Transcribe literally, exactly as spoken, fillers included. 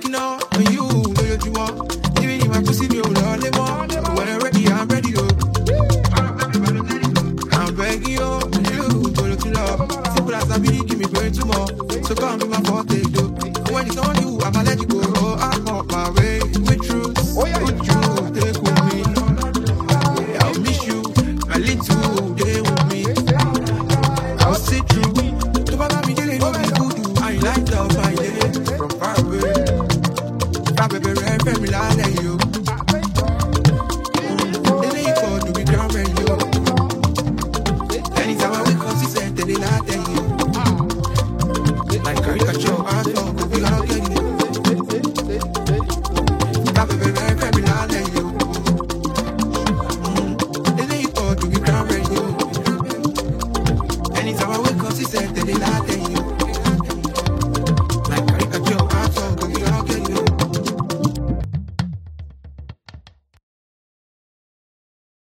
checking out on you, know what you want. Even if I pussy me, all all them on. When I'm ready, I'm ready, though. I'm begging you, you, go look it up. Simple as I be, give me brain tomorrow. So come be my